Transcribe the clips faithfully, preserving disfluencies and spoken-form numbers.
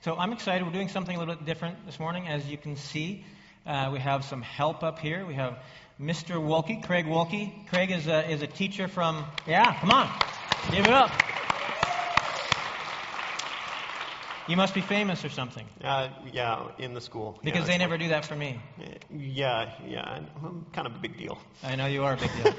So I'm excited. We're doing something a little bit different this morning. As you can see, uh, we have some help up here. We have Mister Wolke, Craig Wolke. Craig is a, is a teacher from, yeah, come on, give it up. You must be famous or something. Uh, yeah, in the school. Because yeah, they never do that for me. Yeah, yeah, I'm kind of a big deal. I know you are a big deal.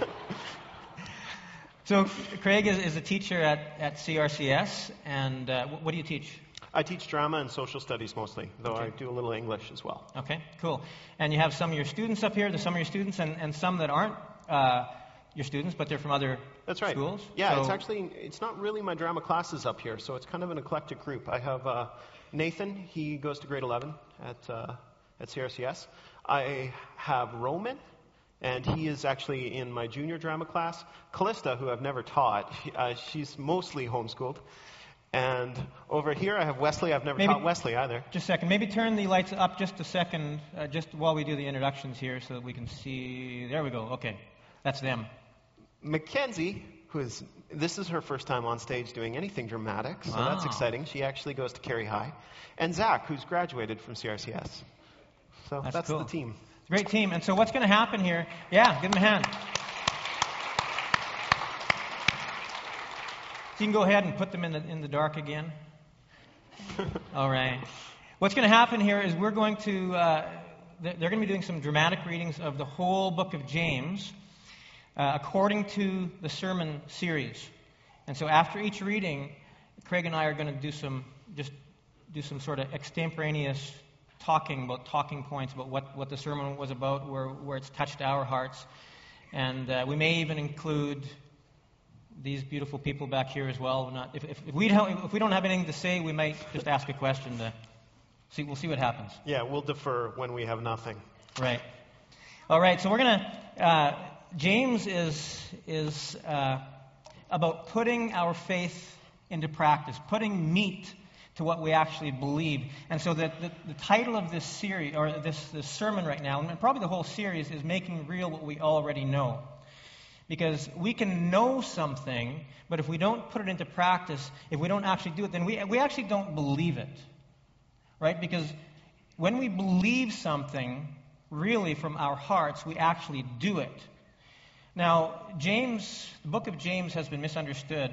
So Craig is, is a teacher at, at C R C S, and uh, what do you teach? I teach drama and social studies mostly, though Okay. I do a little English as well. Okay, cool. And you have some of your students up here, there's some of your students, and, and some that aren't uh, your students, but they're from other That's right. schools? Yeah, so, it's actually, it's not really my drama classes up here, so it's kind of an eclectic group. I have uh, Nathan, he goes to grade eleven at, uh, at C R C S. I have Roman, and he is actually in my junior drama class. Callista, who I've never taught, uh, she's mostly homeschooled. And over here I have Wesley. I've never maybe, taught Wesley either. Just a second. Maybe turn the lights up just a second, uh, just while we do the introductions here so that we can see. There we go. Okay. That's them. Mackenzie, who is, this is her first time on stage doing anything dramatic, so Wow. that's exciting. She actually goes to Carey High. And Zach, who's graduated from C R C S. So That's that's cool. the team. It's a great team. And so what's going to happen here? Yeah, give them a hand. So you can go ahead and put them in the in the dark again. All right. What's going to happen here is we're going to, uh, they're going to be doing some dramatic readings of the whole book of James uh, according to the sermon series. And so after each reading, Craig and I are going to do some, just do some sort of extemporaneous talking about talking points about what, what the sermon was about, where, where it's touched our hearts. And uh, we may even include these beautiful people back here as well. Not, if, if, if, we don't, if we don't have anything to say, we might just ask a question to see. We'll see what happens. Yeah, we'll defer when we have nothing. Right. All right. So we're gonna. Uh, James is is uh, about putting our faith into practice, putting meat to what we actually believe. And so the, the, the title of this series, or this, this sermon right now, and probably the whole series, is Making Real What We Already Know. Because we can know something, but if we don't put it into practice, if we don't actually do it, then we we actually don't believe it. Right? Because when we believe something, really from our hearts, we actually do it. Now, James, the book of James has been misunderstood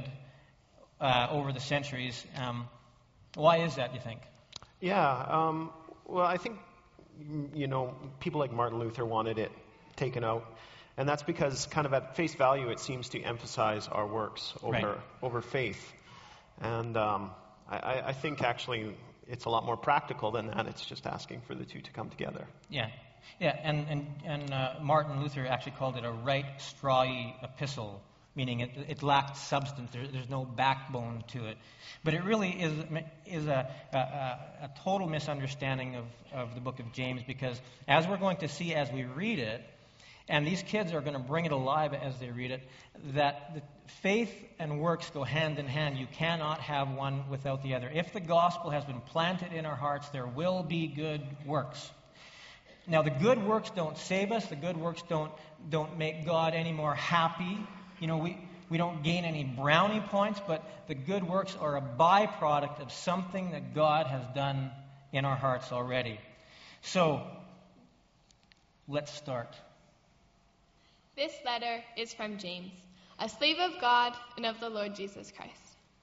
uh, over the centuries. Um, why is that, do you think? Yeah, um, well, I think, you know, people like Martin Luther wanted it taken out. And that's because kind of at face value, it seems to emphasize our works over Right. over faith. And um, I, I think actually it's a lot more practical than that. It's just asking for the two to come together. Yeah. Yeah, and, and, and uh, Martin Luther actually called it a right strawy epistle, meaning it, it lacked substance. There, there's no backbone to it. But it really is is a, a, a total misunderstanding of, of the book of James, because as we're going to see as we read it, and these kids are going to bring it alive as they read it, that the faith and works go hand in hand. You cannot have one without the other. If the gospel has been planted in our hearts, there will be good works. Now, the good works don't save us. The good works don't don't make God any more happy. You know, we, we don't gain any brownie points, but the good works are a byproduct of something that God has done in our hearts already. So, let's start. This letter is from James, a slave of God and of the Lord Jesus Christ.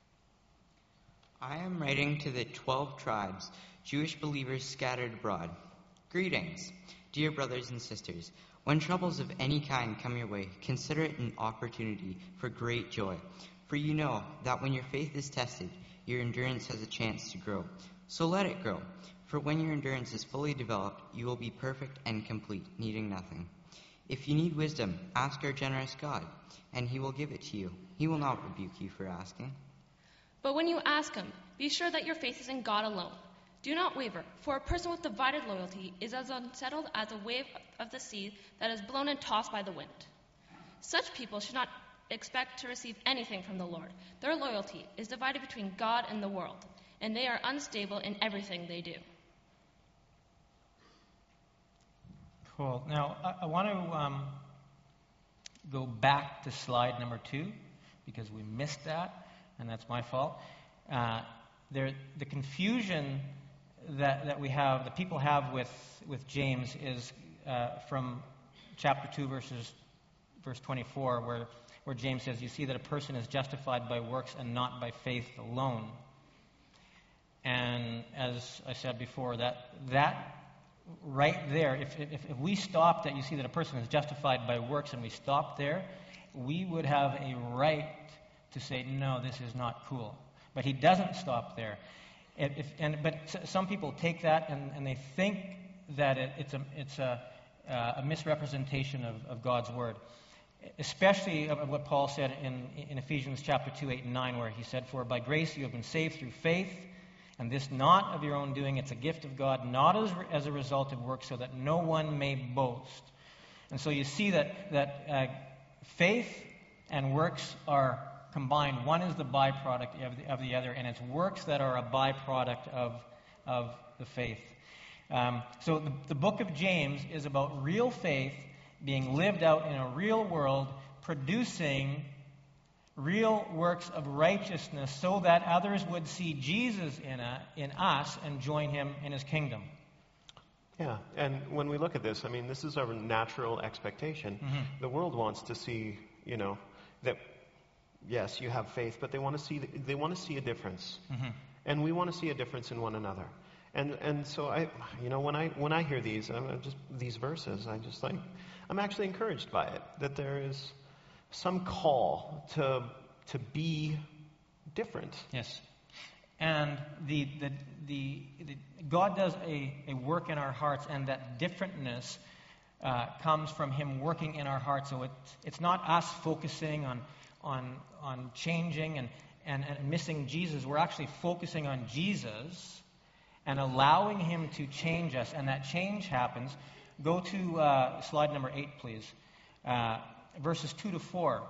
I am writing to the twelve tribes, Jewish believers scattered abroad. Greetings, dear brothers and sisters. When troubles of any kind come your way, consider it an opportunity for great joy. For you know that when your faith is tested, your endurance has a chance to grow. So let it grow. For when your endurance is fully developed, you will be perfect and complete, needing nothing. If you need wisdom, ask our generous God, and he will give it to you. He will not rebuke you for asking. But when you ask him, be sure that your faith is in God alone. Do not waver, for a person with divided loyalty is as unsettled as a wave of the sea that is blown and tossed by the wind. Such people should not expect to receive anything from the Lord. Their loyalty is divided between God and the world, and they are unstable in everything they do. Cool. Now, I, I want to um, go back to slide number two, because we missed that, and that's my fault. Uh, there, the confusion that, that we have, the people have with, with James is uh, from chapter two, verses, verse twenty-four, where, where James says, you see that a person is justified by works and not by faith alone. And as I said before, that that right there, if, if, if we stopped that you see that a person is justified by works and we stopped there, we would have a right to say, no, this is not cool. But he doesn't stop there. If, if, and, but some people take that and, and they think that it, it's a, it's a, uh, a misrepresentation of, of God's word. Especially of what Paul said in, in Ephesians chapter two, eight, and nine, where he said, for by grace you have been saved through faith, and this not of your own doing, it's a gift of God, not as, as a result of works, so that no one may boast. And so you see that, that uh, faith and works are combined. One is the byproduct of the, of the other, and it's works that are a byproduct of, of the faith. Um, so the, the book of James is about real faith being lived out in a real world, producing real works of righteousness so that others would see Jesus in, a, in us and join him in his kingdom. Yeah, and when we look at this, I mean, this is our natural expectation. Mm-hmm. The world wants to see, you know, that, yes, you have faith, but they want to see, they want to see a difference. Mm-hmm. And we want to see a difference in one another. And and so I, you know, when I when I hear these, I'm just these verses, I just like, I'm actually encouraged by it, that there is some call to to be different. Yes. And the the the, the God does a, a work in our hearts, and that differentness uh, comes from him working in our hearts. So it's it's not us focusing on on on changing and, and, and missing Jesus. We're actually focusing on Jesus and allowing him to change us. And that change happens. Go to uh, slide number eight, please. Uh, verses two to four,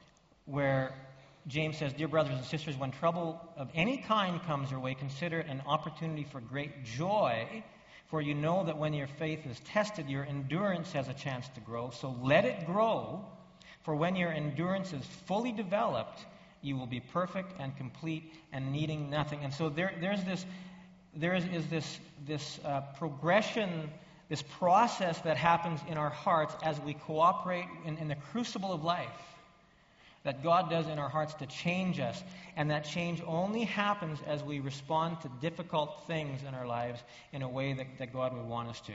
where James says, dear brothers and sisters, when trouble of any kind comes your way, consider it an opportunity for great joy, for you know that when your faith is tested, your endurance has a chance to grow. So let it grow, for when your endurance is fully developed, you will be perfect and complete and needing nothing. And so there, there's this, there is, is this, this uh, progression, this process that happens in our hearts as we cooperate in, in the crucible of life, that God does in our hearts to change us. And that change only happens as we respond to difficult things in our lives in a way that, that God would want us to.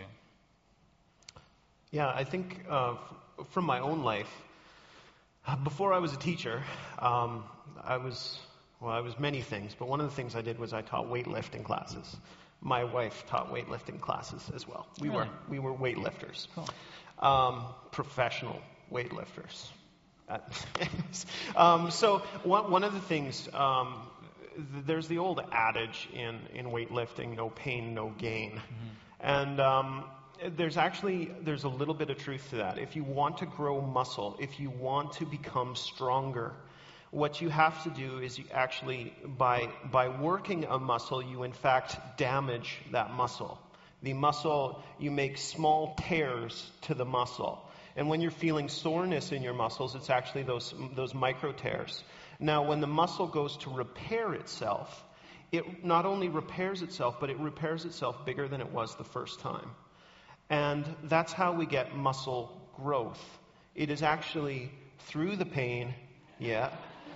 Yeah, I think uh, f- from my own life, before I was a teacher, um, I was, well, I was many things, but one of the things I did was I taught weightlifting classes. My wife taught weightlifting classes as well. We really? were we were weightlifters, cool. um, professional weightlifters. Uh, um, so one, one of the things, um, th- there's the old adage in, in weightlifting, no pain, no gain. Mm-hmm. And um, there's actually, there's a little bit of truth to that. If you want to grow muscle, if you want to become stronger, what you have to do is you actually, by, by working a muscle, you in fact damage that muscle. The muscle, you make small tears to the muscle. And when you're feeling soreness in your muscles, it's actually those those micro tears. Now, when the muscle goes to repair itself, it not only repairs itself, but it repairs itself bigger than it was the first time. And that's how we get muscle growth. It is actually through the pain, yeah,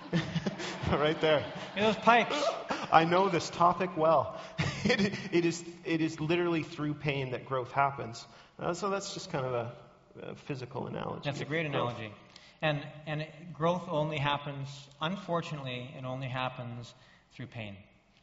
right there. In those pipes. I know this topic well. it, it is it is literally through pain that growth happens. Uh, so that's just kind of a A physical analogy. That's a great growth. analogy. And and it, growth only happens, unfortunately, it only happens through pain.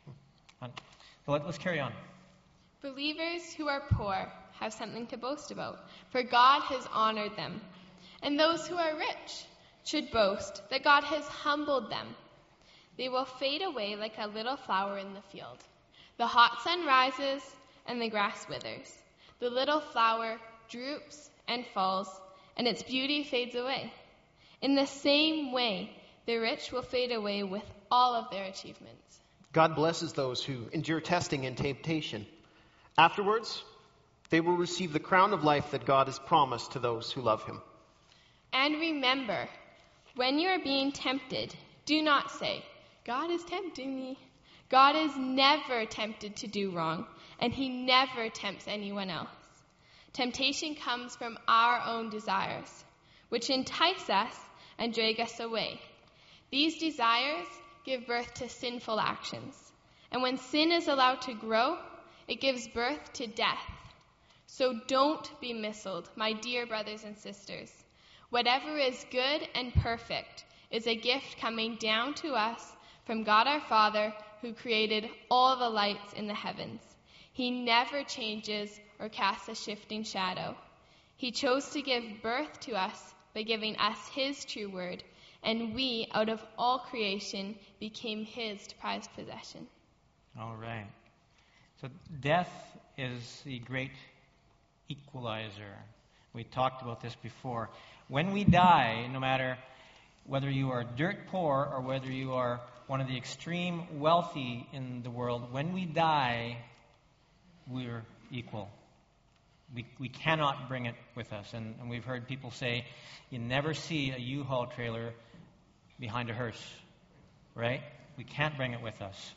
So let, let's carry on. Believers who are poor have something to boast about, for God has honored them. And those who are rich should boast that God has humbled them. They will fade away like a little flower in the field. The hot sun rises and the grass withers. The little flower droops and falls, and its beauty fades away. In the same way, the rich will fade away with all of their achievements. God blesses those who endure testing and temptation. Afterwards, they will receive the crown of life that God has promised to those who love him. And remember, when you are being tempted, do not say, God is tempting me. God is never tempted to do wrong, and he never tempts anyone else. Temptation comes from our own desires, which entice us and drag us away. These desires give birth to sinful actions, and when sin is allowed to grow, it gives birth to death. So don't be misled, my dear brothers and sisters. Whatever is good and perfect is a gift coming down to us from God our Father, who created all the lights in the heavens. He never changes or casts a shifting shadow. He chose to give birth to us by giving us his true word, and we, out of all creation, became his prized possession. All right. So death is the great equalizer. We talked about this before. When we die, no matter whether you are dirt poor or whether you are one of the extreme wealthy in the world, when we die, we're equal. We we cannot bring it with us. And, and we've heard people say, you never see a U-Haul trailer behind a hearse, right? We can't bring it with us.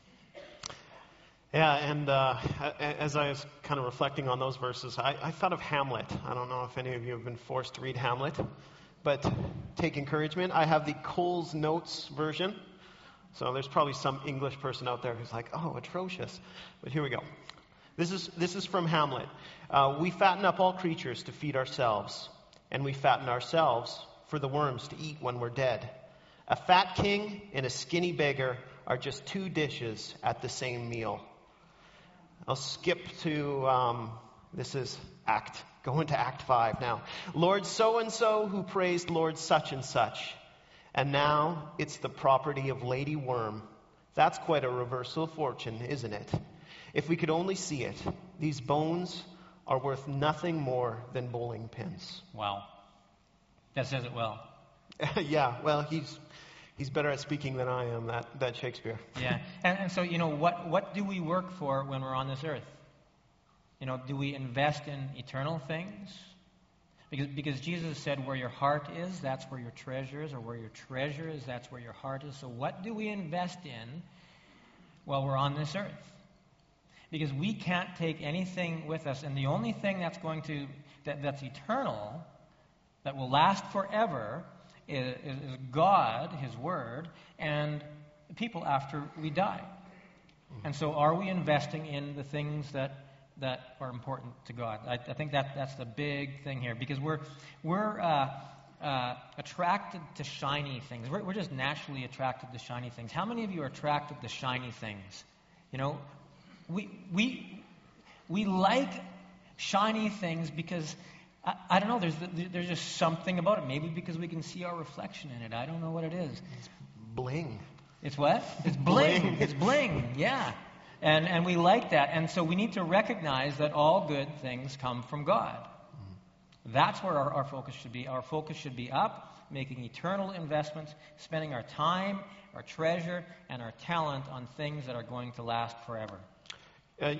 Yeah, and uh, as I was kind of reflecting on those verses, I, I thought of Hamlet. I don't know if any of you have been forced to read Hamlet, but take encouragement. I have the Coles Notes version. So there's probably some English person out there who's like, oh, atrocious. But here we go. This is this is from Hamlet. Uh, we fatten up all creatures to feed ourselves, and we fatten ourselves for the worms to eat when we're dead. A fat king and a skinny beggar are just two dishes at the same meal. I'll skip to, um, this is Act, go into Act five now. Lord so-and-so who praised Lord such-and-such. And now it's the property of Lady Worm. That's quite a reversal of fortune, isn't it? If we could only see it, these bones are worth nothing more than bowling pins. Wow. That says it well. Yeah, well, he's he's better at speaking than I am, that, that Shakespeare. Yeah. And, and so, you know, what, what do we work for when we're on this earth? You know, do we invest in eternal things? Because, because Jesus said where your heart is, that's where your treasure is, or where your treasure is, that's where your heart is. So what do we invest in while we're on this earth? Because we can't take anything with us, and the only thing that's going to, that, that's eternal, that will last forever, is, is God, his word, and people after we die. And so are we investing in the things that that are important to God? I, I think that that's the big thing here, because we're we're uh, uh, attracted to shiny things. We're, we're just naturally attracted to shiny things. How many of you are attracted to shiny things? You know, we we we like shiny things because I, I don't know. There's there's just something about it. Maybe because we can see our reflection in it. I don't know what it is. It's bling. It's what? It's bling. Bling. It's bling. Yeah. And and we like that. And so we need to recognize that all good things come from God. Mm-hmm. That's where our, our focus should be. Our focus should be up, making eternal investments, spending our time, our treasure, and our talent on things that are going to last forever. Uh,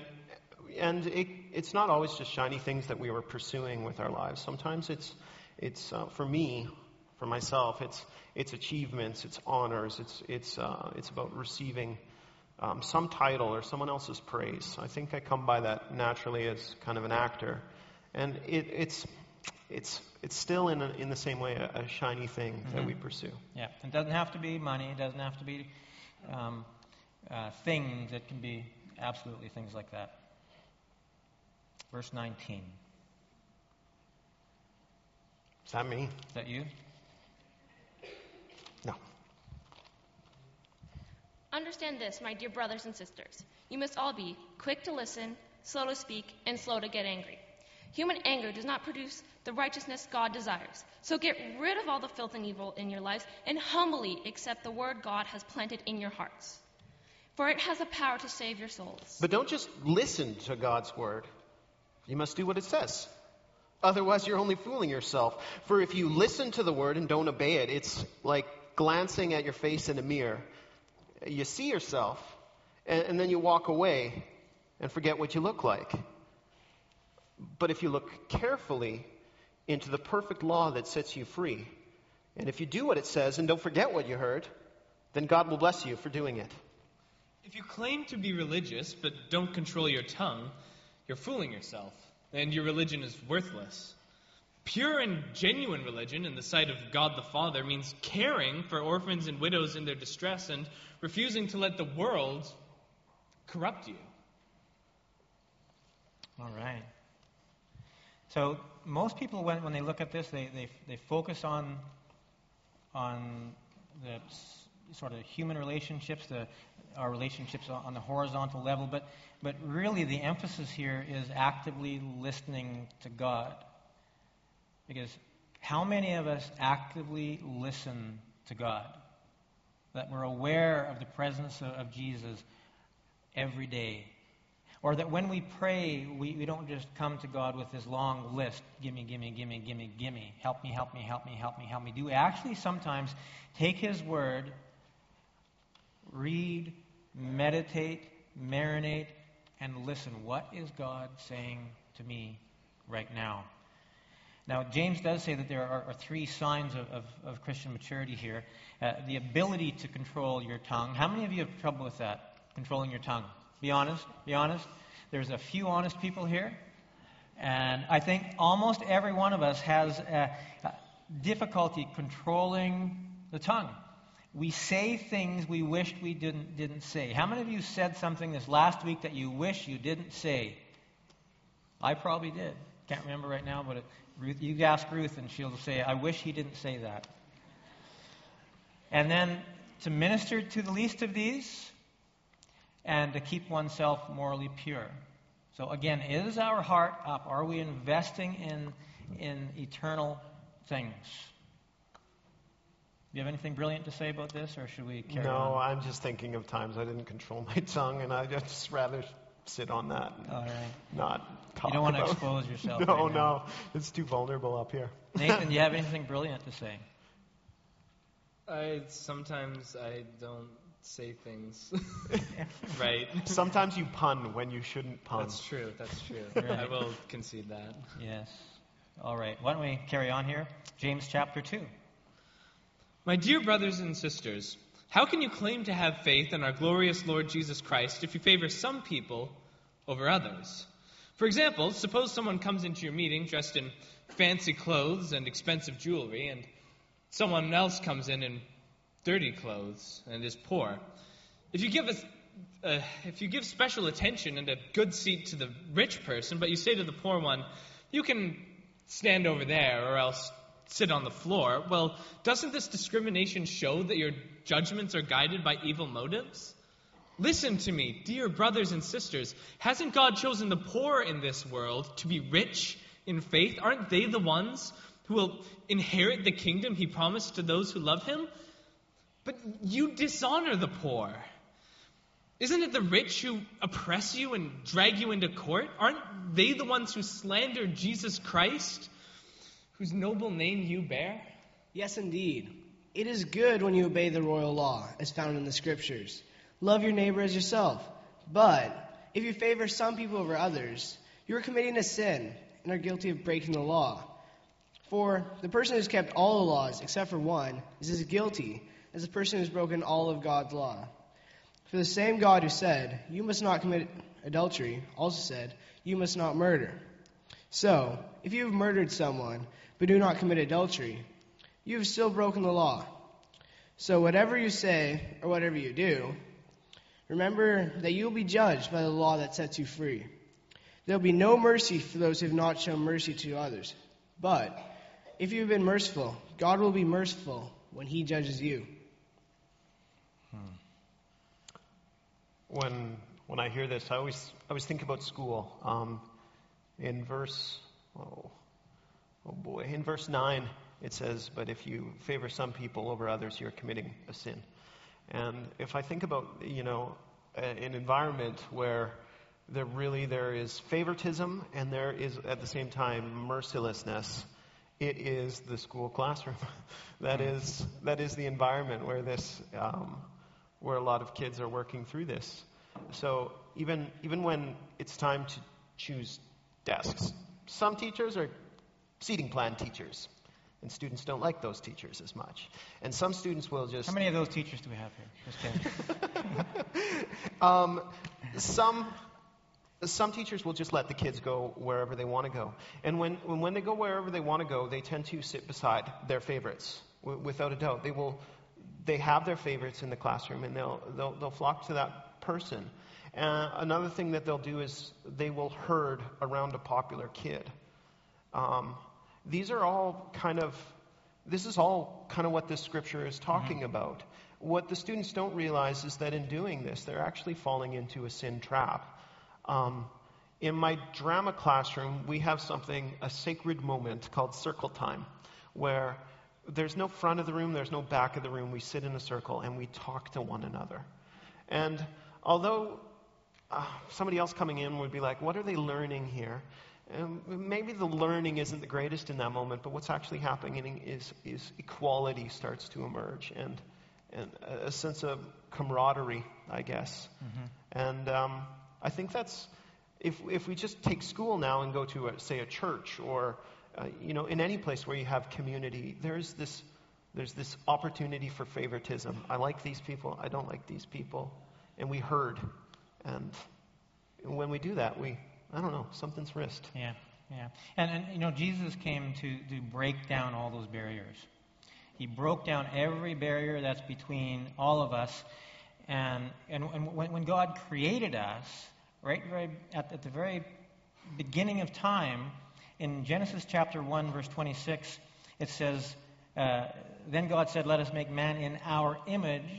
and it, it's not always just shiny things that we were pursuing with our lives. Sometimes it's, it's uh, for me, for myself, it's it's achievements, it's honors, it's it's uh, it's about receiving Um, some title or someone else's praise. I think I come by that naturally as kind of an actor, and it, it's it's it's still in a, in the same way a, a shiny thing mm-hmm. that we pursue. Yeah, it doesn't have to be money. It doesn't have to be um, uh, things. It can be absolutely things like that. Verse nineteen. Is that me? Is that you? No. Understand this, my dear brothers and sisters. You must all be quick to listen, slow to speak, and slow to get angry. Human anger does not produce the righteousness God desires. So get rid of all the filth and evil in your lives and humbly accept the word God has planted in your hearts. For it has the power to save your souls. But don't just listen to God's word. You must do what it says. Otherwise, you're only fooling yourself. For if you listen to the word and don't obey it, it's like glancing at your face in a mirror. You see yourself, and, and then you walk away and forget what you look like. But if you look carefully into the perfect law that sets you free, and if you do what it says and don't forget what you heard, then God will bless you for doing it. If you claim to be religious but don't control your tongue, you're fooling yourself, and your religion is worthless. Pure and genuine religion in the sight of God the Father means caring for orphans and widows in their distress and refusing to let the world corrupt you. All right. So most people, when, when they look at this, they, they, they focus on, on the s- sort of human relationships, the, our relationships on, on the horizontal level, but, but really the emphasis here is actively listening to God. Because how many of us actively listen to God? That we're aware of the presence of, of Jesus every day. Or that when we pray, we, we don't just come to God with this long list, gimme, gimme, gimme, gimme, gimme, help me, help me, help me, help me, help me. Do we actually sometimes take His Word, read, meditate, marinate, and listen? What is God saying to me right now? Now, James does say that there are, are three signs of, of, of Christian maturity here. Uh, the ability to control your tongue. How many of you have trouble with that, controlling your tongue? Be honest, be honest. There's a few honest people here. And I think almost every one of us has uh, uh, difficulty controlling the tongue. We say things we wished we didn't didn't say. How many of you said something this last week that you wish you didn't say? I probably did. Can't remember right now, but it, Ruth, you ask Ruth and she'll say, I wish he didn't say that. And then to minister to the least of these and to keep oneself morally pure. So again, is our heart up? Are we investing in, in eternal things? Do you have anything brilliant to say about this, or should we carry no, on? No, I'm just thinking of times I didn't control my tongue, and I'd just rather sit on that and All right. not talk You don't want to about expose yourself. No, right now. no. It's too vulnerable up here. Nathan, do you have anything brilliant to say? I sometimes I don't say things right. Sometimes you pun when you shouldn't pun. That's true. That's true. Right. I will concede that. Yes. All right. Why don't we carry on here? James chapter two. My dear brothers and sisters, how can you claim to have faith in our glorious Lord Jesus Christ if you favor some people over others? For example, suppose someone comes into your meeting dressed in fancy clothes and expensive jewelry, and someone else comes in in dirty clothes and is poor. If you give us, uh, if you give special attention and a good seat to the rich person, but you say to the poor one, you can stand over there or else sit on the floor, well, doesn't this discrimination show that your judgments are guided by evil motives? Listen to me, dear brothers and sisters. Hasn't God chosen the poor in this world to be rich in faith? Aren't they the ones who will inherit the kingdom He promised to those who love Him? But you dishonor the poor. Isn't it the rich who oppress you and drag you into court? Aren't they the ones who slander Jesus Christ, whose noble name you bear? Yes, indeed. It is good when you obey the royal law, as found in the Scriptures. Love your neighbor as yourself. But if you favor some people over others, you are committing a sin and are guilty of breaking the law. For the person who has kept all the laws except for one is as guilty as the person who has broken all of God's law. For the same God who said, you must not commit adultery, also said, you must not murder. So, if you have murdered someone, but do not commit adultery, you have still broken the law. So whatever you say, or whatever you do, remember that you will be judged by the law that sets you free. There will be no mercy for those who have not shown mercy to others. But if you have been merciful, God will be merciful when He judges you. When when I hear this, I always I always think about school. Um, in verse oh, oh boy, in verse nine it says, "But if you favor some people over others, you're committing a sin." And if I think about you know an environment where there really there is favoritism and there is at the same time mercilessness, it is the school classroom. that is that is the environment where this. Um, where a lot of kids are working through this. So even even when it's time to choose desks, some teachers are seating plan teachers. And students don't like those teachers as much. And some students will just... How many of those teachers do we have here? Just kidding. um, some... Some teachers will just let the kids go wherever they want to go. And when, when they go wherever they want to go, they tend to sit beside their favorites, w- without a doubt. They will, they have their favorites in the classroom, and they'll, they'll, they'll flock to that person. Uh, another thing that they'll do is they will herd around a popular kid. Um, these are all kind of, this is all kind of what this scripture is talking mm-hmm. about. What the students don't realize is that in doing this, they're actually falling into a sin trap. Um, in my drama classroom, we have something, a sacred moment called circle time, where there's no front of the room, there's no back of the room. We sit in a circle and we talk to one another. And although uh, somebody else coming in would be like, what are they learning here? Um, maybe the learning isn't the greatest in that moment, but what's actually happening is, is equality starts to emerge, and, and a sense of camaraderie, I guess. Mm-hmm. And... Um, I think that's, if if we just take school now and go to, a, say, a church or, uh, you know, in any place where you have community, there's this there's this opportunity for favoritism. I like these people, I don't like these people. And we herd. And when we do that, we, I don't know, something's risked. Yeah, yeah. And, and you know, Jesus came to, to break down all those barriers. He broke down every barrier that's between all of us. And, and, and when, when God created us, right, right at, at the very beginning of time, in Genesis chapter one, verse twenty-six, it says, uh, then God said, let us make man in our image,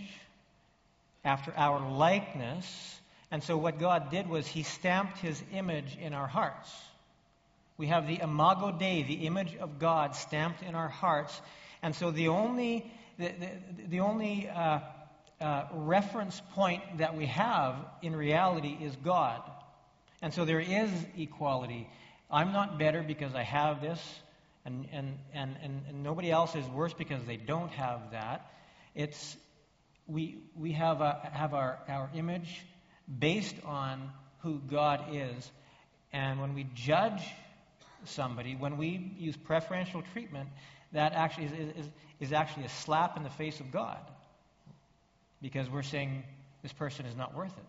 after our likeness. And so what God did was he stamped his image in our hearts. We have the imago Dei, the image of God, stamped in our hearts. And so the only, the, the, the only... Uh, Uh, reference point that we have in reality is God. And so there is equality. I'm not better because I have this, and, and, and, and, and nobody else is worse because they don't have that. It's we we have a, have our, our image based on who God is. And when we judge somebody, when we use preferential treatment, that actually is, is, is actually a slap in the face of God. Because we're saying this person is not worth it.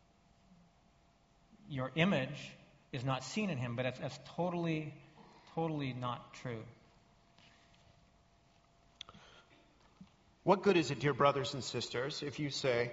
Your image is not seen in him, but that's, that's totally, totally not true. What good is it, dear brothers and sisters, if you say,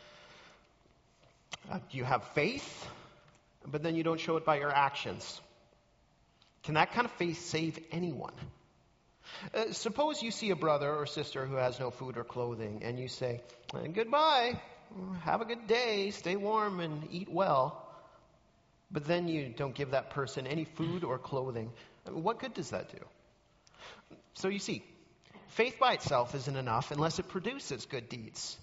uh, you have faith, but then you don't show it by your actions? Can that kind of faith save anyone? Uh, suppose you see a brother or sister who has no food or clothing, and you say, goodbye, have a good day, stay warm and eat well. But then you don't give that person any food or clothing. I mean, what good does that do? So you see, faith by itself isn't enough unless it produces good deeds.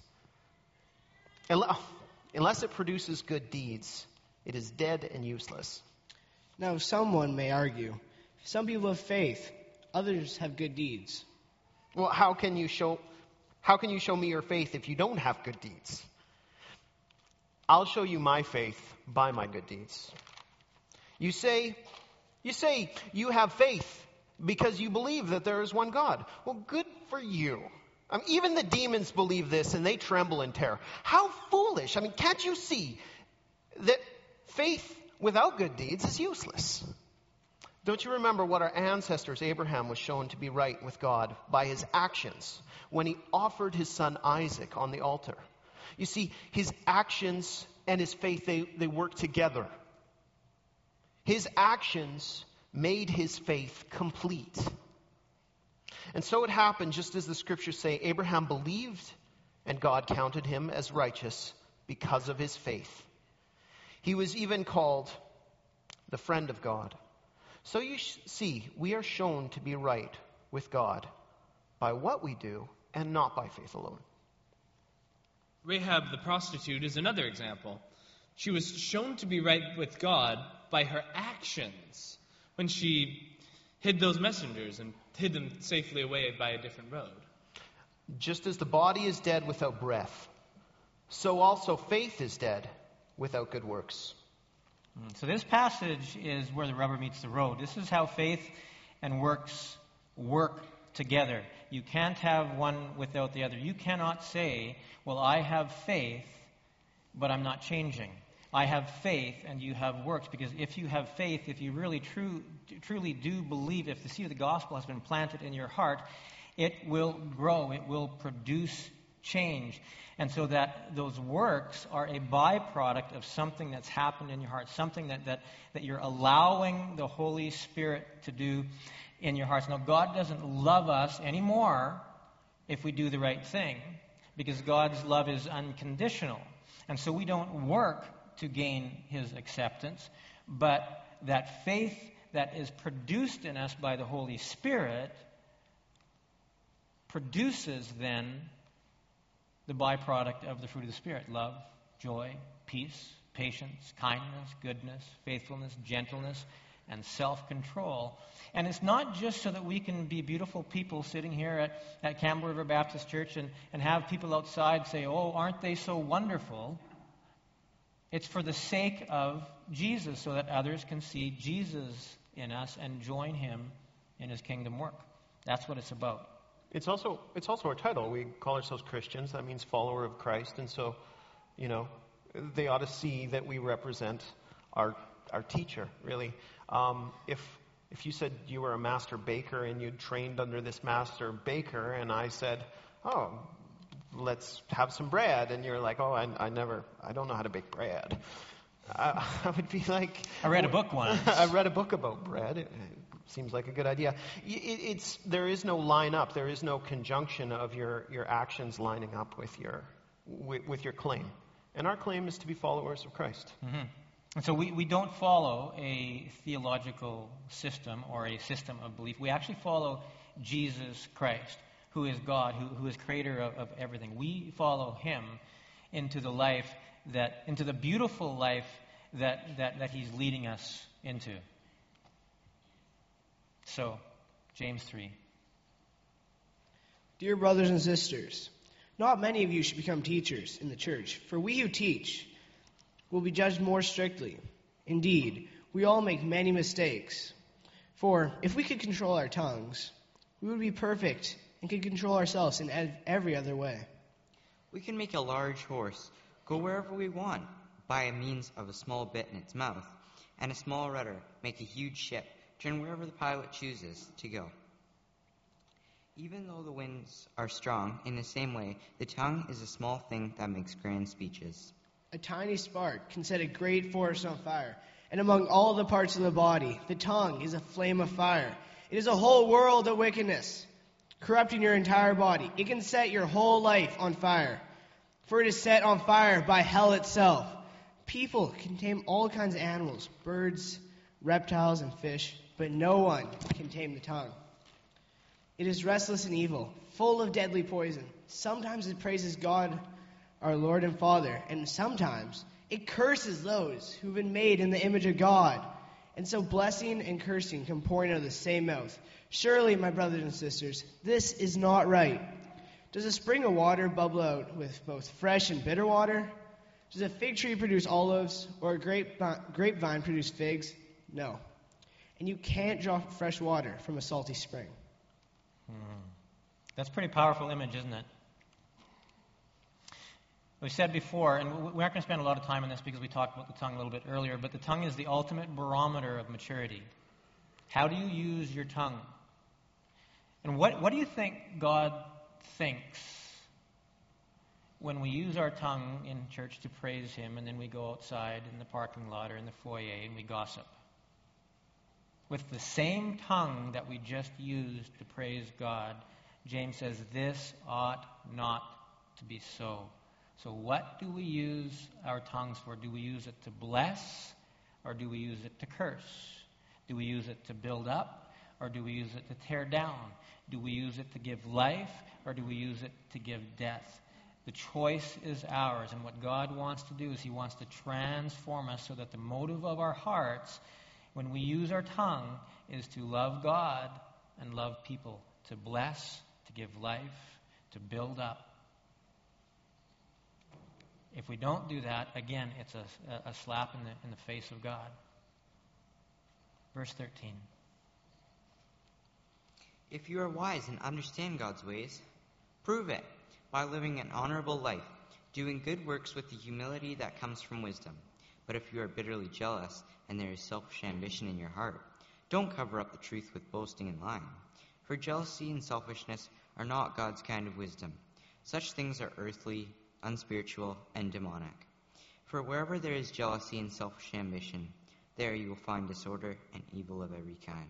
Unless it produces good deeds, it is dead and useless. Now, someone may argue, some people have faith, others have good deeds. Well, how can you show how can you show me your faith if you don't have good deeds? I'll show you my faith by my good deeds. You say you say you have faith because you believe that there is one God. Well, good for you. I mean, even the demons believe this and they tremble in terror. How foolish. I mean, can't you see that faith without good deeds is useless? Don't you remember what our ancestors, Abraham, was shown to be right with God by his actions when he offered his son Isaac on the altar? You see, his actions and his faith, they, they work together. His actions made his faith complete. And so it happened, just as the scriptures say, Abraham believed and God counted him as righteous because of his faith. He was even called the friend of God. So you see, we are shown to be right with God by what we do and not by faith alone. Rahab the prostitute is another example. She was shown to be right with God by her actions when she hid those messengers and hid them safely away by a different road. Just as the body is dead without breath, so also faith is dead without good works. So this passage is where the rubber meets the road. This is how faith and works work together. You can't have one without the other. You cannot say, well, I have faith, but I'm not changing. I have faith and you have works. Because if you have faith, if you really true, truly do believe, if the seed of the gospel has been planted in your heart, it will grow. It will produce change. And so that those works are a byproduct of something that's happened in your heart, something that, that, that you're allowing the Holy Spirit to do in your hearts. Now, God doesn't love us anymore if we do the right thing, because God's love is unconditional. And so we don't work to gain His acceptance, but that faith that is produced in us by the Holy Spirit produces then the byproduct of the fruit of the Spirit: love, joy, peace, patience, kindness, goodness, faithfulness, gentleness, and self-control. And it's not just so that we can be beautiful people sitting here at, at Campbell River Baptist Church and, and have people outside say, oh, aren't they so wonderful? It's for the sake of Jesus, so that others can see Jesus in us and join Him in His kingdom work. That's what it's about. It's also it's also our title. We call ourselves Christians. That means follower of Christ. And so, you know, they ought to see that we represent our our teacher, really. Um, if if you said you were a master baker and you'd trained under this master baker, and I said, oh, let's have some bread, and you're like, oh, I, I never, I don't know how to bake bread. I, I would be like, I read a book once. I read a book about bread. It, it seems like a good idea. It, it's there is no line up. There is no conjunction of your, your actions lining up with your with, with your claim. And our claim is to be followers of Christ. Mm-hmm. And so we, we don't follow a theological system or a system of belief. We actually follow Jesus Christ, who is God, who, who is creator of, of everything. We follow Him into the life that, into the beautiful life that, that, that He's leading us into. So, James three. Dear brothers and sisters, not many of you should become teachers in the church, for we who teach will be judged more strictly. Indeed, we all make many mistakes. For if we could control our tongues, we would be perfect and could control ourselves in ev- every other way. We can make a large horse go wherever we want by means of a small bit in its mouth, and a small rudder make a huge ship turn wherever the pilot chooses to go. Even though the winds are strong, in the same way, the tongue is a small thing that makes grand speeches. A tiny spark can set a great forest on fire, and among all the parts of the body, the tongue is a flame of fire. It is a whole world of wickedness, corrupting your entire body. It can set your whole life on fire, for it is set on fire by hell itself. People can tame all kinds of animals, birds, reptiles, and fish, but no one can tame the tongue. It is restless and evil, full of deadly poison. Sometimes it praises God, our Lord and Father, and sometimes it curses those who've been made in the image of God. And so blessing and cursing come pouring out of the same mouth. Surely, my brothers and sisters, this is not right. Does a spring of water bubble out with both fresh and bitter water? Does a fig tree produce olives, or a grape grapevine produce figs? No. And you can't draw fresh water from a salty spring. Hmm. That's a pretty powerful image, isn't it? We said before, and we aren't going to spend a lot of time on this because we talked about the tongue a little bit earlier, but the tongue is the ultimate barometer of maturity. How do you use your tongue? And what, what do you think God thinks when we use our tongue in church to praise Him, and then we go outside in the parking lot or in the foyer and we gossip? With the same tongue that we just used to praise God, James says, this ought not to be so. So what do we use our tongues for? Do we use it to bless, or do we use it to curse? Do we use it to build up, or do we use it to tear down? Do we use it to give life, or do we use it to give death? The choice is ours, and what God wants to do is He wants to transform us so that the motive of our hearts, when we use our tongue, is to love God and love people, to bless, to give life, to build up. If we don't do that, again, it's a, a slap in the, in the face of God. Verse thirteen. If you are wise and understand God's ways, prove it by living an honorable life, doing good works with the humility that comes from wisdom. But if you are bitterly jealous and there is selfish ambition in your heart, don't cover up the truth with boasting and lying. For jealousy and selfishness are not God's kind of wisdom. Such things are earthly, unspiritual, and demonic. For wherever there is jealousy and selfish ambition, there you will find disorder and evil of every kind.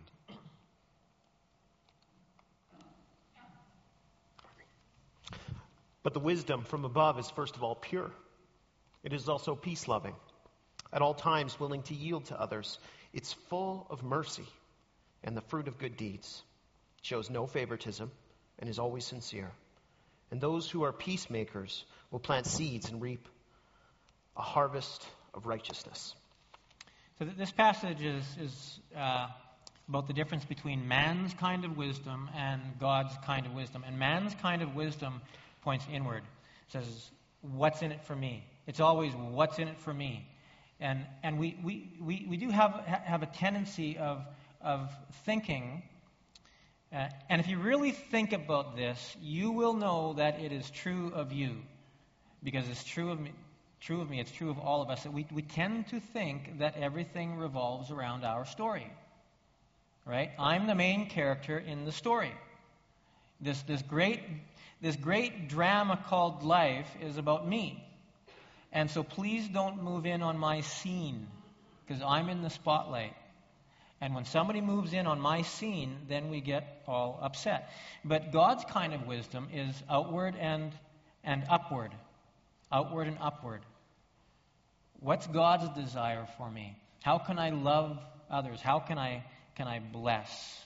But the wisdom from above is first of all pure. It is also peace-loving, at all times willing to yield to others. It's full of mercy and the fruit of good deeds. It shows no favoritism and is always sincere. And those who are peacemakers will plant seeds and reap a harvest of righteousness. So th- this passage is, is uh, about the difference between man's kind of wisdom and God's kind of wisdom. And man's kind of wisdom points inward. It says, what's in it for me? It's always, what's in it for me? And and we, we, we, we do have have a tendency of, of thinking, uh, and if you really think about this, you will know that it is true of you. Because it's true of me, true of me, it's true of all of us, that we, we tend to think that everything revolves around our story. Right? I'm the main character in the story. This this great this great drama called life is about me. And so please don't move in on my scene, because I'm in the spotlight. And when somebody moves in on my scene, then we get all upset. But God's kind of wisdom is outward and and upward. Outward and upward. What's God's desire for me? How can I love others? How can I can I bless?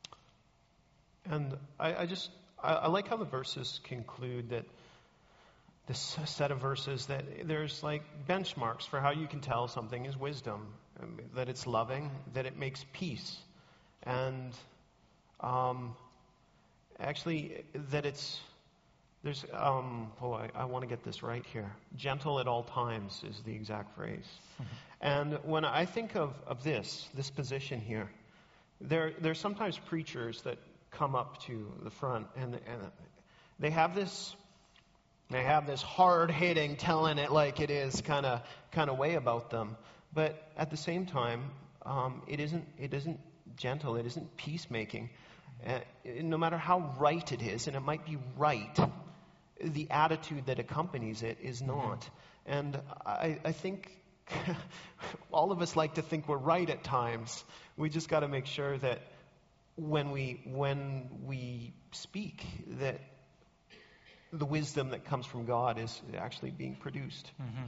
And I, I just, I, I like how the verses conclude that this set of verses, that there's like benchmarks for how you can tell something is wisdom, um, that it's loving, that it makes peace, and um, actually that it's, there's, um, oh, I, I want to get this right here. Gentle at all times is the exact phrase. Mm-hmm. And when I think of, of this, this position here, there there's sometimes preachers that come up to the front and, and they have this They have this hard-hitting, telling it like it is kind of kind of way about them. But at the same time, um, it isn't it isn't gentle. It isn't peacemaking. Uh, no matter how right it is, and it might be right, the attitude that accompanies it is not. Mm-hmm. And I, I think all of us like to think we're right at times. We just got to make sure that when we when we speak, that the wisdom that comes from God is actually being produced. Mm-hmm.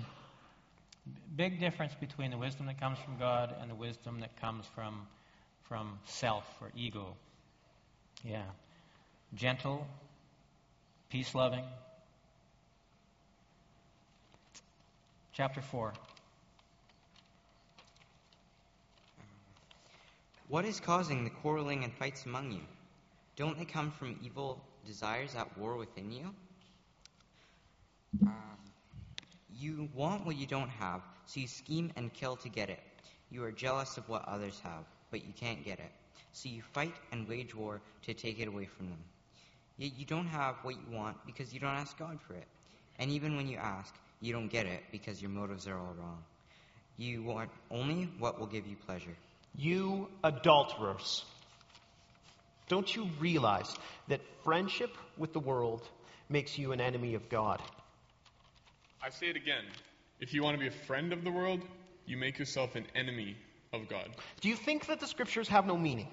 Big difference between the wisdom that comes from God and the wisdom that comes from from self or ego. Yeah. Gentle, peace-loving. Chapter four. What is causing the quarreling and fights among you? Don't they come from evil desires at war within you? Um, you want what you don't have, so you scheme and kill to get it. You are jealous of what others have, but you can't get it. So you fight and wage war to take it away from them. Yet you don't have what you want because you don't ask God for it. And even when you ask, you don't get it because your motives are all wrong. You want only what will give you pleasure. You adulterers. Don't you realize that friendship with the world makes you an enemy of God? I say it again. If you want to be a friend of the world, you make yourself an enemy of God. Do you think that the scriptures have no meaning?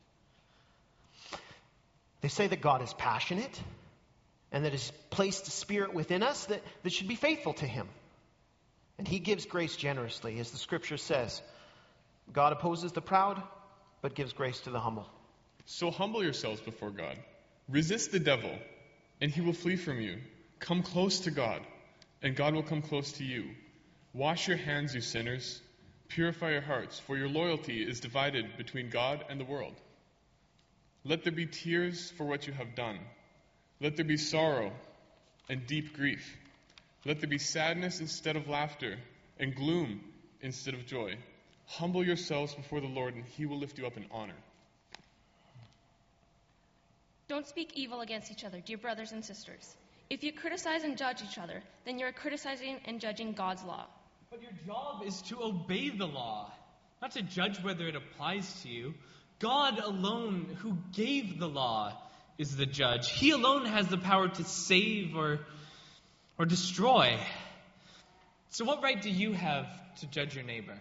They say that God is passionate and that He's placed a spirit within us that, that should be faithful to Him. And He gives grace generously, as the scripture says. God opposes the proud, but gives grace to the humble. So humble yourselves before God. Resist the devil, and he will flee from you. Come close to God, and God will come close to you. Wash your hands, you sinners. Purify your hearts, for your loyalty is divided between God and the world. Let there be tears for what you have done. Let there be sorrow and deep grief. Let there be sadness instead of laughter, and gloom instead of joy. Humble yourselves before the Lord, and He will lift you up in honor. Don't speak evil against each other, dear brothers and sisters. If you criticize and judge each other, then you're criticizing and judging God's law. But your job is to obey the law, not to judge whether it applies to you. God alone, who gave the law, is the judge. He alone has the power to save or, or destroy. So what right do you have to judge your neighbor?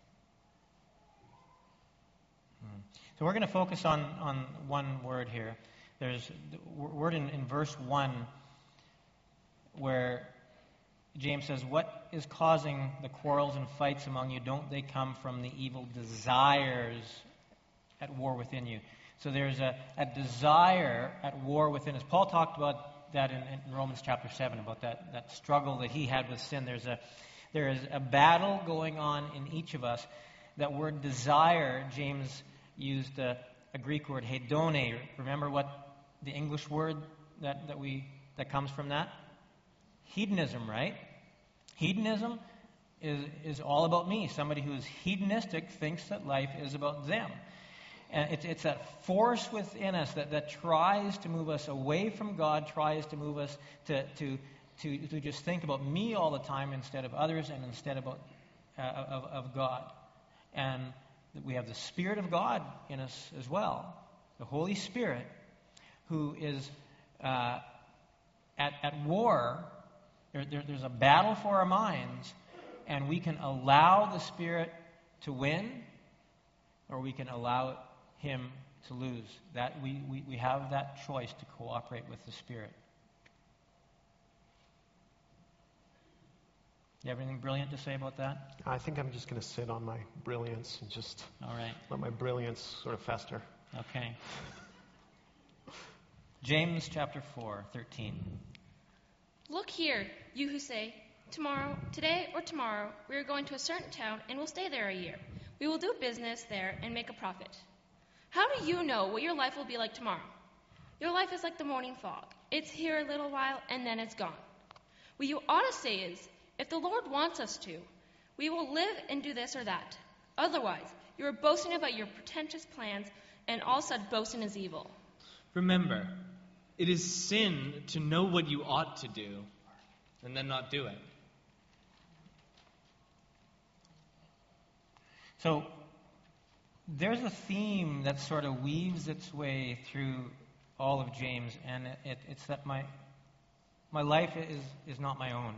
So we're going to focus on, on one word here. There's the word in, in verse one where James says, what is causing the quarrels and fights among you? Don't they come from the evil desires at war within you? So there's a, a desire at war within us. Paul talked about that in, in Romans chapter seven, about that, that struggle that he had with sin. There's a, there is a battle going on in each of us. That word desire, James used a, a Greek word, hedone. Remember what the English word that, that we that comes from that? Hedonism, right? Hedonism is, is all about me. Somebody who is hedonistic thinks that life is about them. And it's, it's that force within us that, that tries to move us away from God, tries to move us to, to, to, to just think about me all the time instead of others and instead about, uh, of, of God. And we have the Spirit of God in us as well, the Holy Spirit, who is uh, at, at war. There, there, there's a battle for our minds, and we can allow the Spirit to win, or we can allow Him to lose. That we, we, we have that choice to cooperate with the Spirit. You have anything brilliant to say about that? I think I'm just going to sit on my brilliance and just All right. let my brilliance sort of fester. Okay. James chapter four, thirteen. Look here, you who say, tomorrow, today or tomorrow, we are going to a certain town and will stay there a year. We will do business there and make a profit. How do you know what your life will be like tomorrow? Your life is like the morning fog. It's here a little while and then it's gone. What you ought to say is, if the Lord wants us to, we will live and do this or that. Otherwise, you are boasting about your pretentious plans, and all such boasting is evil. Remember, it is sin to know what you ought to do and then not do it. So there's a theme that sort of weaves its way through all of James, and it, it, it's that my my life is, is not my own.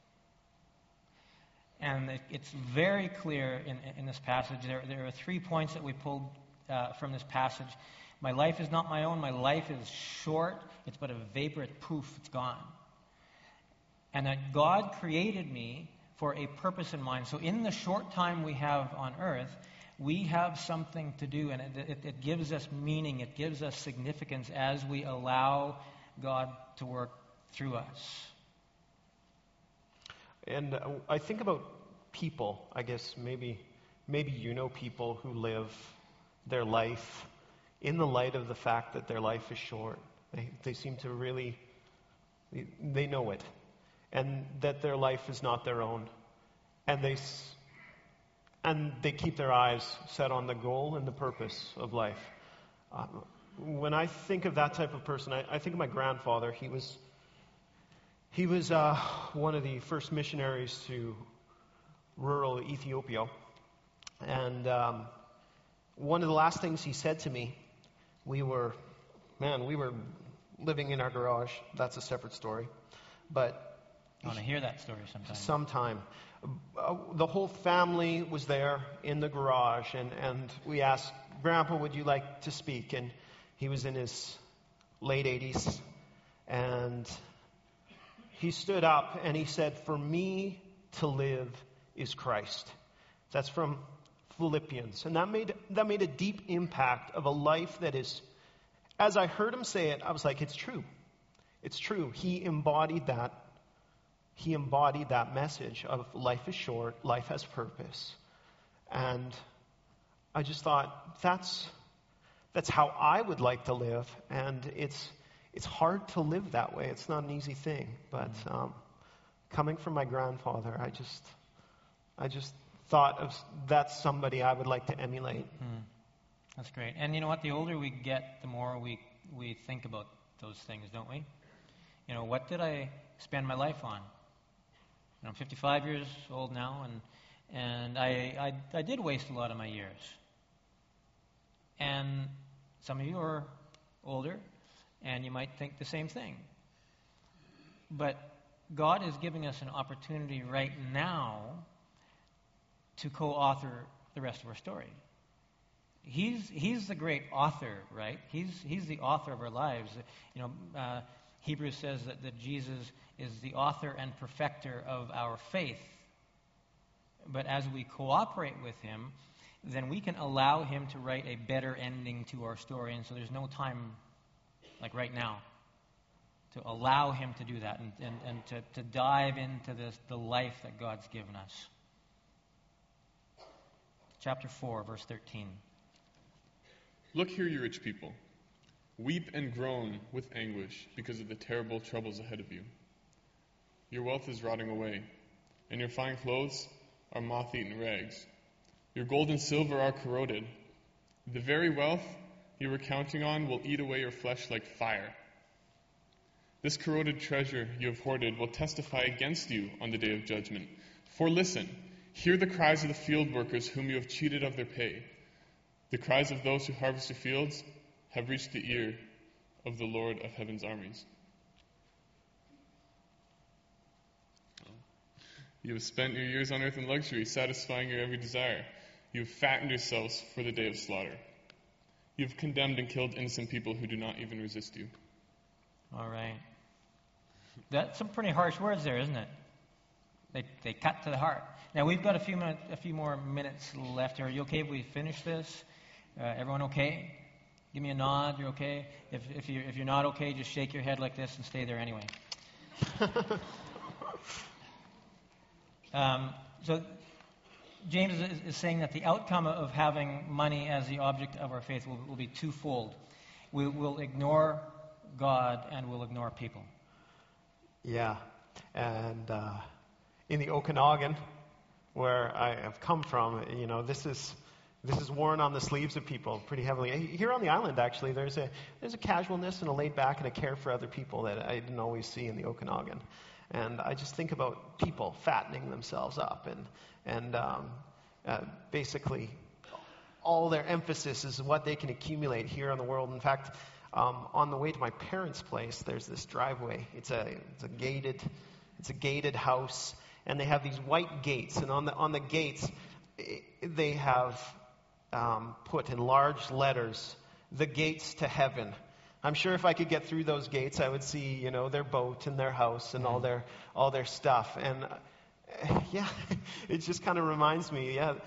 And it, it's very clear in, in this passage. There, there are three points that we pulled uh, from this passage. My life is not my own. My life is short. It's but a vapor. It's poof. It's gone. And that God created me for a purpose in mind. So in the short time we have on earth, we have something to do, and it, it, it gives us meaning. It gives us significance as we allow God to work through us. And uh, I think about people. I guess maybe maybe you know people who live their life in the light of the fact that their life is short. They, they seem to really, they know it. And that their life is not their own. And they, and they keep their eyes set on the goal and the purpose of life. Uh, when I think of that type of person, I, I think of my grandfather. He was... He was uh, one of the first missionaries to rural Ethiopia. And um, one of the last things he said to me, we were, man, we were living in our garage. That's a separate story. But I want to hear that story sometime. Sometime. Uh, the whole family was there in the garage. And, and we asked, Grandpa, would you like to speak? And he was in his late eighties. And he stood up and he said, for me to live is Christ. That's from Philippians. And that made that made a deep impact of a life that is, as I heard him say it, I was like, it's true. It's true. He embodied that. He embodied that message of life is short, life has purpose. And I just thought, that's that's how I would like to live. And it's It's hard to live that way. It's not an easy thing. But um, coming from my grandfather, I just, I just thought of that's somebody I would like to emulate. Mm. That's great. And you know what? The older we get, the more we we think about those things, don't we? You know, what did I spend my life on? You know, I'm fifty-five years old now, and and I, I I did waste a lot of my years. And some of you are older, and you might think the same thing. But God is giving us an opportunity right now to co-author the rest of our story. He's He's the great author, right? He's He's the author of our lives. You know, uh, Hebrews says that, that Jesus is the author and perfecter of our faith. But as we cooperate with Him, then we can allow Him to write a better ending to our story. And so there's no time, like right now, to allow Him to do that and, and, and to, to dive into this, the life that God's given us. Chapter four, verse thirteen. Look here, you rich people. Weep and groan with anguish because of the terrible troubles ahead of you. Your wealth is rotting away, and your fine clothes are moth-eaten rags. Your gold and silver are corroded. The very wealth you were counting on will eat away your flesh like fire. This corroded treasure you have hoarded will testify against you on the day of judgment. For listen, hear the cries of the field workers whom you have cheated of their pay. The cries of those who harvest your fields have reached the ear of the Lord of heaven's armies. You have spent your years on earth in luxury, satisfying your every desire. You have fattened yourselves for the day of slaughter. You have condemned and killed innocent people who do not even resist you. All right. That's some pretty harsh words there, isn't it? They they cut to the heart. Now we've got a few minutes, a few more minutes left. Are you okay if we finish this? Uh, everyone okay? Give me a nod. You're okay? If if you if you're not okay, just shake your head like this and stay there anyway. um, so James is, is saying that the outcome of having money as the object of our faith will, will be twofold. We will ignore God and we'll ignore people. Yeah, and uh, in the Okanagan, where I have come from, you know, this is this is worn on the sleeves of people pretty heavily. Here on the island, actually, there's a there's a casualness and a laid back and a care for other people that I didn't always see in the Okanagan. And I just think about people fattening themselves up, and and um, uh, basically all their emphasis is what they can accumulate here in the world. In fact, um, on the way to my parents' place, there's this driveway. It's a it's a gated it's a gated house, and they have these white gates, and on the on the gates they have um, put in large letters, "The gates to heaven." I'm sure if I could get through those gates, I would see, you know, their boat and their house and all their all their stuff. And uh, yeah, it just kind of reminds me, yeah,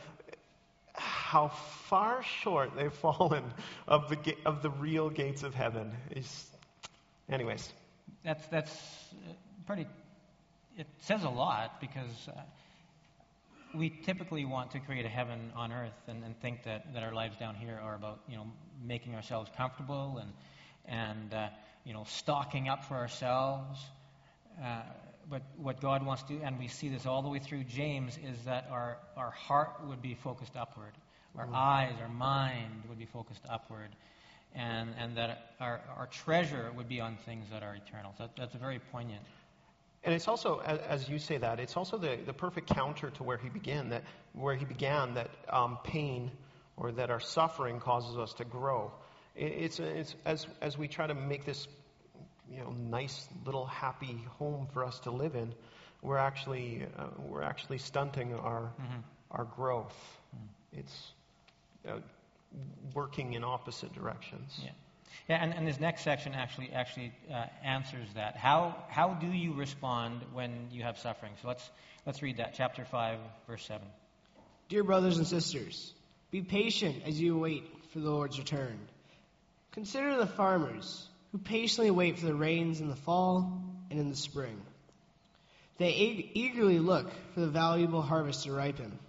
how far short they've fallen of the ga- of the real gates of heaven. It's, anyways, that's that's pretty. It says a lot because uh, we typically want to create a heaven on earth and, and think that, that our lives down here are about, you know, making ourselves comfortable and and uh, you know, stocking up for ourselves. Uh, but what God wants to do, and we see this all the way through James, is that our, our heart would be focused upward. Our mm. eyes, our mind would be focused upward. And and that our, our treasure would be on things that are eternal. So that, that's very poignant. And it's also, as, as you say that, it's also the, the perfect counter to where he began, that where he began that um, pain or that our suffering causes us to grow. It's, it's as as we try to make this, you know, nice little happy home for us to live in, we're actually uh, we're actually stunting our mm-hmm. our growth. Mm. It's uh, working in opposite directions. Yeah, yeah, and, and this next section actually actually uh, answers that. How how do you respond when you have suffering? So let's let's read that, chapter five, verse seven. Dear brothers and sisters, be patient as you wait for the Lord's return. Consider the farmers who patiently wait for the rains in the fall and in the spring. They e- eagerly look for the valuable harvest to ripen.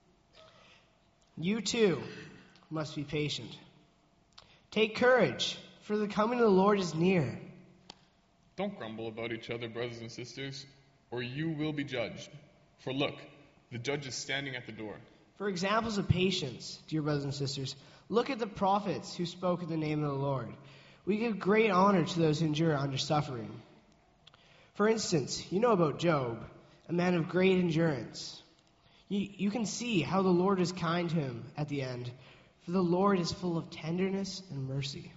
You too must be patient. Take courage, for the coming of the Lord is near. Don't grumble about each other, brothers and sisters, or you will be judged. For look, the judge is standing at the door. For examples of patience, dear brothers and sisters, look at the prophets who spoke in the name of the Lord. We give great honor to those who endure under suffering. For instance, you know about Job, a man of great endurance. You, you can see how the Lord is kind to him at the end, for the Lord is full of tenderness and mercy.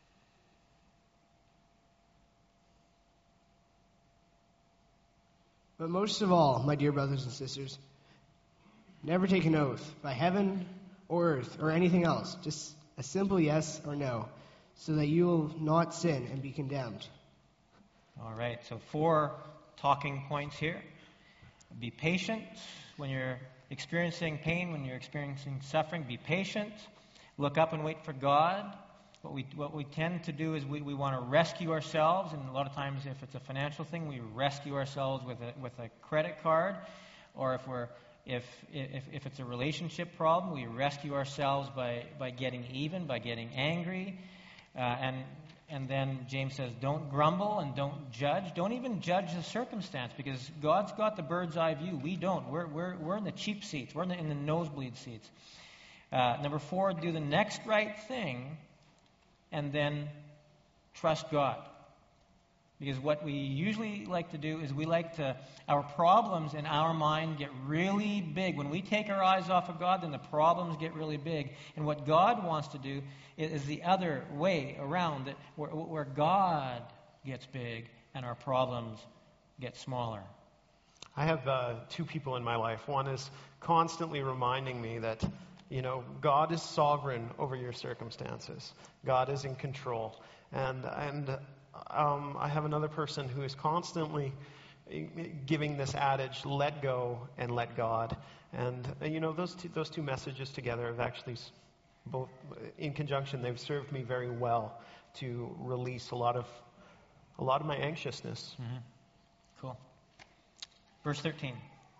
But most of all, my dear brothers and sisters, never take an oath by heaven or earth or anything else, just a simple yes or no, so that you will not sin and be condemned. All right, so four talking points here. Be patient when you're experiencing pain, when you're experiencing suffering. Be patient. Look up and wait for God. What we what we tend to do is we, we want to rescue ourselves, and a lot of times if it's a financial thing, we rescue ourselves with a with a credit card, or if we're if if if it's a relationship problem, we rescue ourselves by by getting even, by getting angry, uh, and and then James says, don't grumble and don't judge. Don't even judge the circumstance, because God's got the bird's eye view. We don't. We're we're we're in the cheap seats. We're in the, in the nosebleed seats. Uh, number four, do the next right thing. And then trust God. Because what we usually like to do is we like to, our problems in our mind get really big. When we take our eyes off of God, then the problems get really big. And what God wants to do is, is the other way around, that where, where God gets big and our problems get smaller. I have uh, two people in my life. One is constantly reminding me that, you know, God is sovereign over your circumstances. God is in control. And and um, I have another person who is constantly giving this adage, let go and let God. And, uh, you know, those two, those two messages together have actually, both in conjunction, they've served me very well to release a lot of, a lot of my anxiousness. Mm-hmm. Cool. Verse thirteen.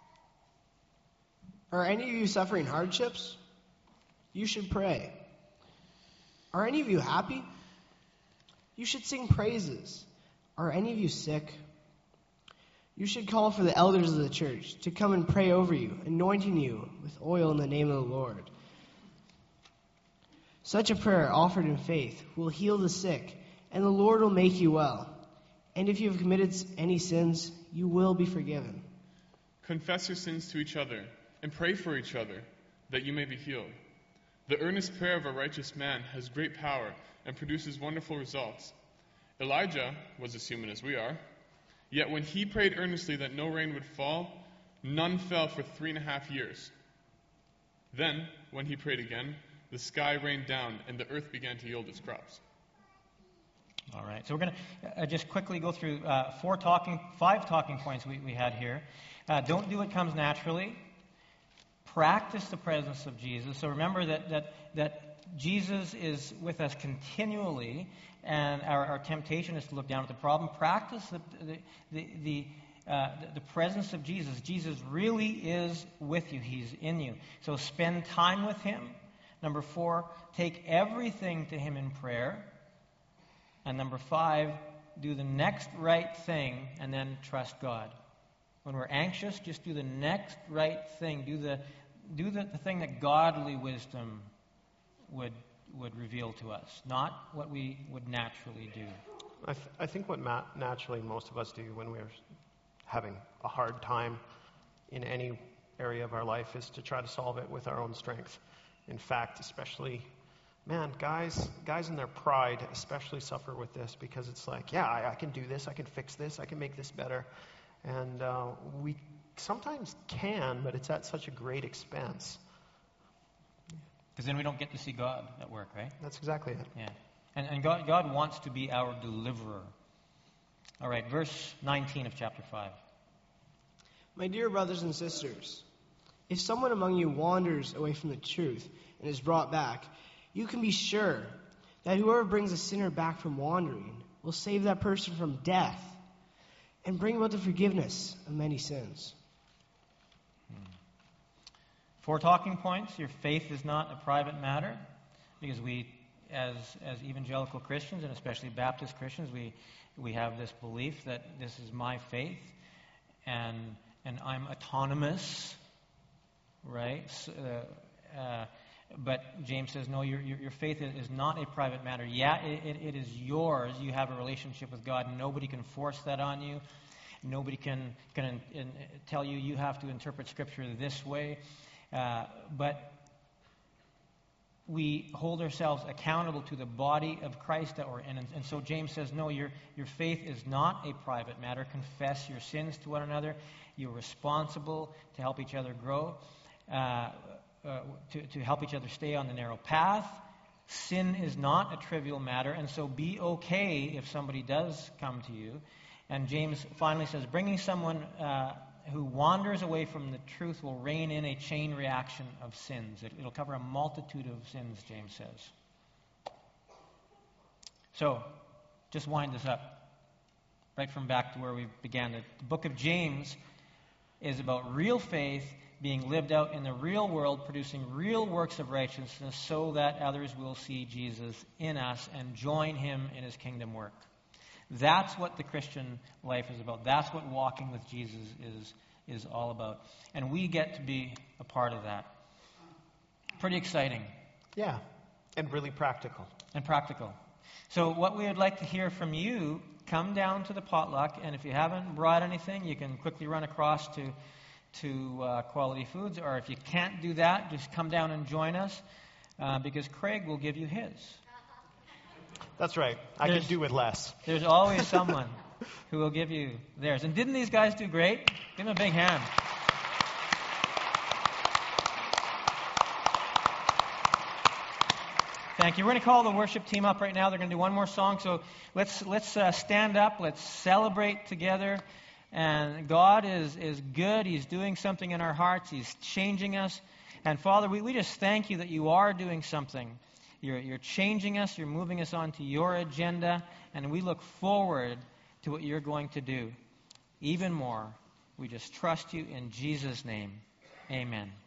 Are any of you suffering hardships? You should pray. Are any of you happy? You should sing praises. Are any of you sick? You should call for the elders of the church to come and pray over you, anointing you with oil in the name of the Lord. Such a prayer offered in faith will heal the sick, and the Lord will make you well. And if you have committed any sins, you will be forgiven. Confess your sins to each other and pray for each other, that you may be healed. The earnest prayer of a righteous man has great power and produces wonderful results. Elijah was as human as we are, yet when he prayed earnestly that no rain would fall, none fell for three and a half years. Then, when he prayed again, the sky rained down and the earth began to yield its crops. All right, so we're going to uh, just quickly go through uh, four talking, five talking points we, we had here. Uh, don't do what comes naturally. Practice the presence of Jesus. So remember that that that Jesus is with us continually, and our, our temptation is to look down at the problem. Practice the the the, the Uh, the, the presence of Jesus. Jesus really is with you. He's in you. So spend time with Him. Number four, take everything to Him in prayer. And number five, do the next right thing and then trust God. When we're anxious, just do the next right thing. Do the do the, the thing that godly wisdom would would reveal to us, not what we would naturally do. I, th- I think what ma- naturally most of us do when we're having a hard time in any area of our life is to try to solve it with our own strength. In fact, especially, man, guys guys in their pride especially suffer with this, because it's like, yeah, I, I can do this, I can fix this, I can make this better. And uh, we sometimes can, but it's at such a great expense. Because then we don't get to see God at work, right? That's exactly it. Yeah. And, and God, God wants to be our deliverer. All right, verse nineteen of chapter five. My dear brothers and sisters, if someone among you wanders away from the truth and is brought back, you can be sure that whoever brings a sinner back from wandering will save that person from death and bring about the forgiveness of many sins. Hmm. Four talking points. Your faith is not a private matter, because we, as as evangelical Christians, and especially Baptist Christians, we we have this belief that this is my faith, and and I'm autonomous, right? So, uh, uh, But James says, no, your, your, your faith is not a private matter. Yeah, it, it, it is yours. You have a relationship with God. Nobody can force that on you. Nobody can, can in, in, tell you you have to interpret Scripture this way. Uh, but we hold ourselves accountable to the body of Christ that we're in. And, and so James says, no, your, your faith is not a private matter. Confess your sins to one another. You're responsible to help each other grow. Uh, Uh, to, to help each other stay on the narrow path. Sin is not a trivial matter, and so be okay if somebody does come to you. And James finally says, bringing someone uh, who wanders away from the truth will rein in a chain reaction of sins. It, it'll cover a multitude of sins, James says. So, just wind this up, right from back to where we began. The, the book of James is about real faith being lived out in the real world, producing real works of righteousness so that others will see Jesus in us and join him in his kingdom work. That's what the Christian life is about. That's what walking with Jesus is, is all about. And we get to be a part of that. Pretty exciting. Yeah, and really practical. And practical. So what we would like to hear from you, come down to the potluck, and if you haven't brought anything, you can quickly run across to to uh, Quality Foods, or if you can't do that, just come down and join us, uh, because Craig will give you his. That's right. I There's- could do with less. There's always someone who will give you theirs. And didn't these guys do great? Give them a big hand. Thank you. We're going to call the worship team up right now. They're going to do one more song. So let's let's uh, stand up. Let's celebrate together. And God is, is good. He's doing something in our hearts. He's changing us. And Father, we, we just thank you that you are doing something. You're, you're changing us. You're moving us onto your agenda. And we look forward to what you're going to do. Even more, we just trust you in Jesus' name. Amen.